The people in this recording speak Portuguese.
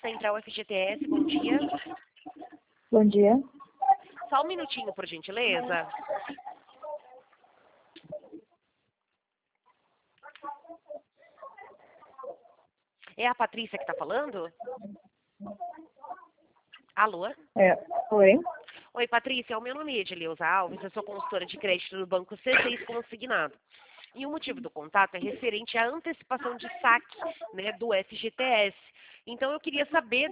Central FGTS, bom dia. Bom dia. Só um minutinho, por gentileza. É a Patrícia que está falando? Alô? Oi. Oi, Patrícia, o meu nome é Edileuza Alves, eu sou consultora de crédito do Banco C6 Consignado. E o motivo do contato é referente à antecipação de saque, né, do FGTS. Então, eu queria saber